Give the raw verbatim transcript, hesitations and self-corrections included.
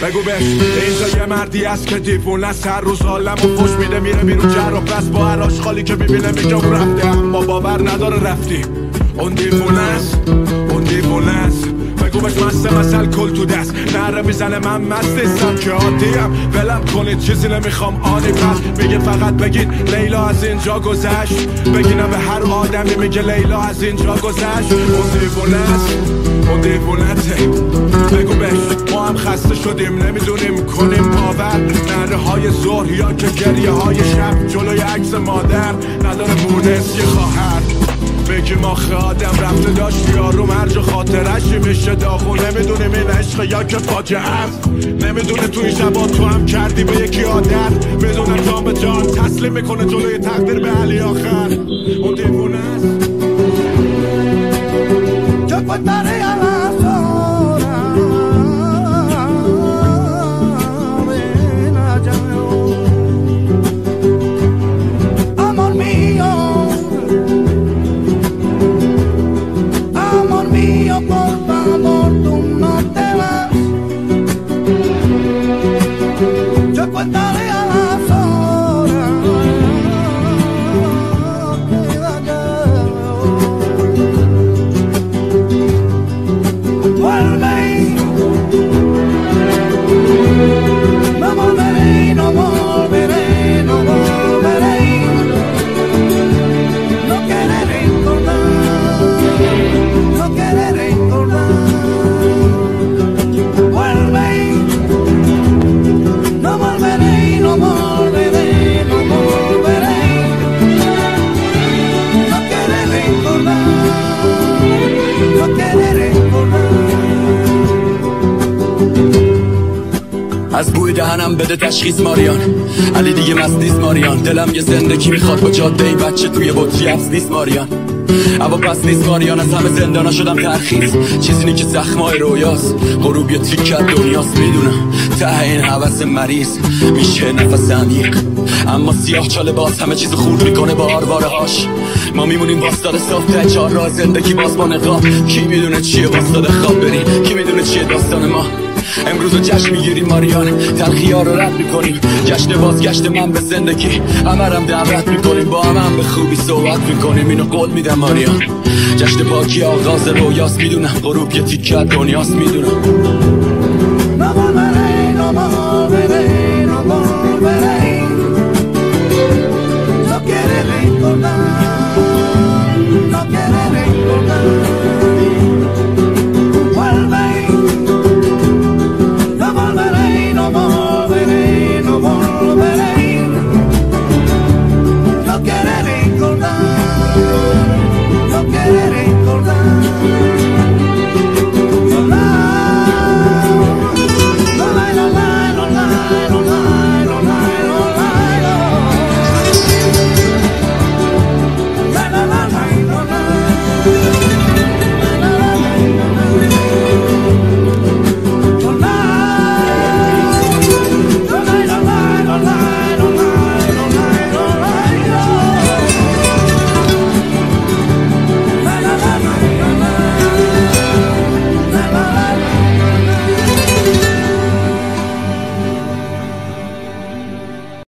بگو بهش اینجا یه مردی هست که دیوونه است، هر روز عالمو فوش میده میره بیرون جر و پس با هر آشغالی که میبینه میگه اون رفته، اما باور نداره رفتی. اون دیوونه است، اون دیوونه است. بگو بهش مسته مثل کل تو دست نره میزنه من مستستم که عادیم، ولم کنید چیزی نمیخوام آنی پس میگه فقط بگید لیلا از اینجا گذشت، بگینم به هر آدمی میگه لیلا از اینجا گذشت. اون دیوونه است، اون دیوونته. بگو بهش ما هم خسته شدیم نمیدونیم کنیم باور، نره های ظهر یا که گریه های شب جلوی عکس مادر نداره مونس یه خواهر. بگیم آخه آدم رفته داشت یارو مرج خاطرش میشه داغون، نمیدونیم این عشق یا که فاجعه است، نمیدونه تو این شبا تو هم کردی به یکی عادت، میدونه جان به جان تسلیم میکنه جلوی تقدیر به علی آخر. اون دیوونه است. Yo contaré a las horas, ven allá, amor mío, amor mío, por favor tú no te vas. Yo contaré a las horas, queda allá. از بوی دهنم بده تشخیص ماریان، علی دیگه مست نیست ماریان، دلم یه زندگی میخواد با جاده این بچه توی بطری حبس نیست ماریان، اما پس نیست ماریان، از همه زندانا شدم ترخیص، چیزی نی که زخمای رویاست، غروب یه تیکت دنیاست، میدونم ته این حوث مریض میشه نفس عمیق، اما سیاه چاله باز همه چیز خورد میکنه با آرواره هاش، ما میمونیم باستاد صاف چهار راه زندگی باز با نقاب، کی میدونه چیه باستاد خواب بریم، کی میدونه چیه داستان ما، امروز رو جشن میگیریم ماریان، تلخی ها رو رد میکنیم، جشن بازگشت من به زندگی، همرم دعوت میکنیم، با هم هم به خوبی صحبت میکنیم، اینو قول میدم ماریان، جشن پاکی آغاز رویاست، میدونم غروب یه تیکه دنیاست، میدونم